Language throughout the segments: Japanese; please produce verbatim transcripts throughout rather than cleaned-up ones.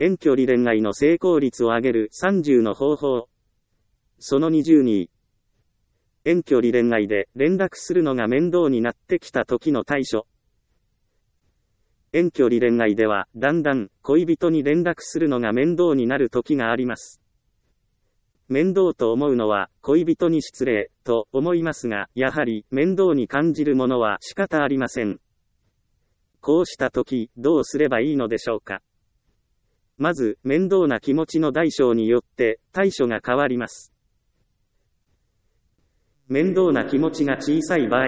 遠距離恋愛の成功率を上げるさんじゅうの方法。そのにじゅうに。遠距離恋愛で連絡するのが面倒になってきた時の対処。遠距離恋愛では、だんだん恋人に連絡するのが面倒になる時があります。面倒と思うのは恋人に失礼と思いますが、やはり面倒に感じるものは仕方ありません。こうした時、どうすればいいのでしょうか。まず、面倒な気持ちの大小によって対処が変わります。面倒な気持ちが小さい場合。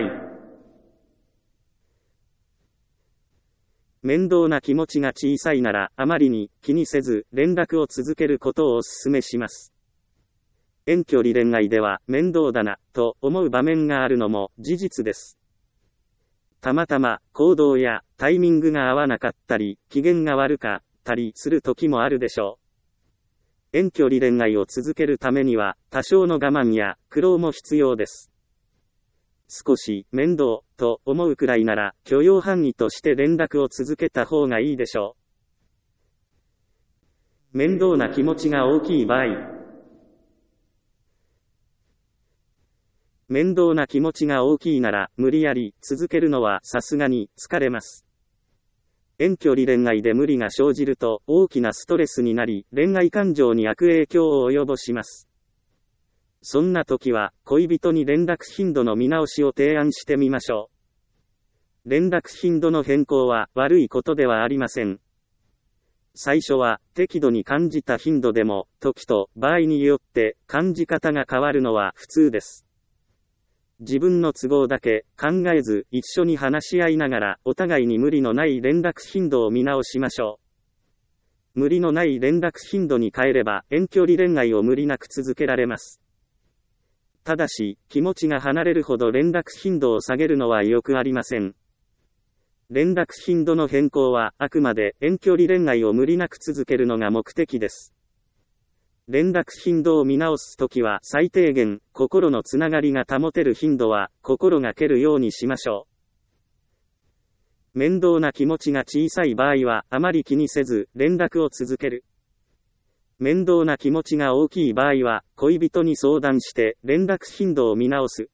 面倒な気持ちが小さいなら、あまりに気にせず連絡を続けることをお勧めします。遠距離恋愛では面倒だなと思う場面があるのも事実です。たまたま行動やタイミングが合わなかったり、機嫌が悪かったりする時もあるでしょう。遠距離恋愛を続けるためには多少の我慢や苦労も必要です。少し面倒と思うくらいなら許容範囲として連絡を続けた方がいいでしょう。面倒な気持ちが大きい場合。面倒な気持ちが大きいなら無理やり続けるのはさすがに疲れます。遠距離恋愛で無理が生じると大きなストレスになり、恋愛感情に悪影響を及ぼします。そんな時は恋人に連絡頻度の見直しを提案してみましょう。連絡頻度の変更は悪いことではありません。最初は適度に感じた頻度でも、時と場合によって感じ方が変わるのは普通です。自分の都合だけ考えず一緒に話し合いながらお互いに無理のない連絡頻度を見直しましょう。無理のない連絡頻度に変えれば遠距離恋愛を無理なく続けられます。ただし、気持ちが離れるほど連絡頻度を下げるのはよくありません。連絡頻度の変更はあくまで遠距離恋愛を無理なく続けるのが目的です。連絡頻度を見直すときは最低限、心のつながりが保てる頻度は心がけるようにしましょう。面倒な気持ちが小さい場合はあまり気にせず連絡を続ける。面倒な気持ちが大きい場合は恋人に相談して連絡頻度を見直す。